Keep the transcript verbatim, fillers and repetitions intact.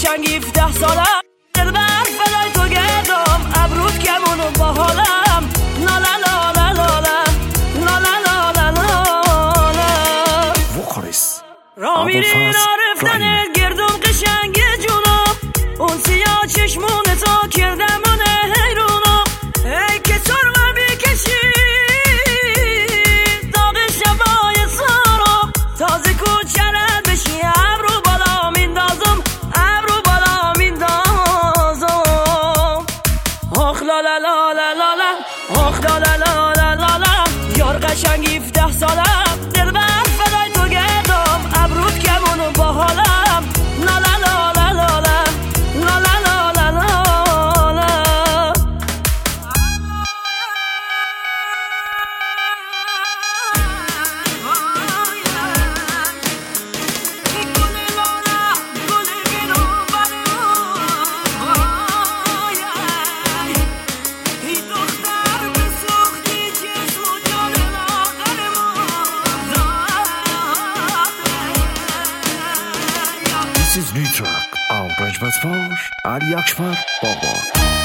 قشنگ هفده سالم دلبر فدای تو گردم ابروت کمونو با حالم لا لا لا لا لا لا لا لا لا لا وخورس را میری رفتن گردم قشنگ جونم اون سیاه چشمون تو کردمونه حیرونم ای که سرمه بکشی داغ شبای سارا تازه کوچرد بشی ابرو بالا میندازم ابرو بالا میندازم آخ لا لا لا لا لا لا آخ لا لا لا لا لا لا یار قشنگ هفده سالم دلبر فدای تو گردم ابروت کمونو با حالم لا لا لا لا لا لا لا لا لا لا لا This is new track on Branch Far Ali Akbar Baba.